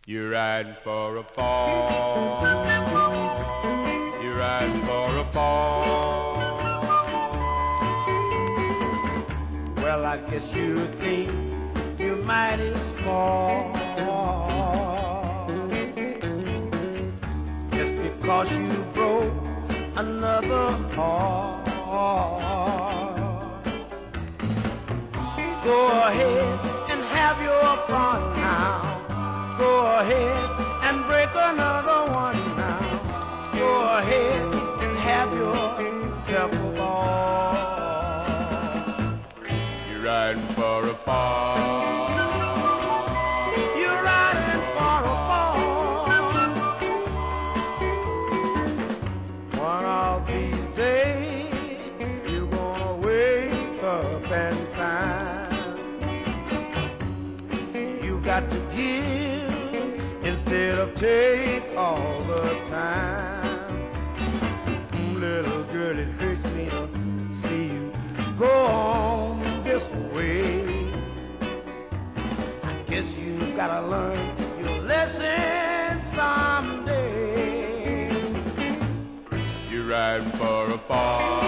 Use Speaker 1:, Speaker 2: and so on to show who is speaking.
Speaker 1: You're riding for a fall. You're riding for a fall. Well, I guess you think you're mighty small, just because you broke another heart. Go ahead and have your fun now. Go ahead and break another one now. Go ahead and have yourself a ball. You're riding for a fall. You're riding for a fall. One of these days you're gonna wake up and find you got to give instead of take all the time. Little girl, it hurts me to see you go on this way. I guess you gotta learn your lesson someday. You're riding for a fall.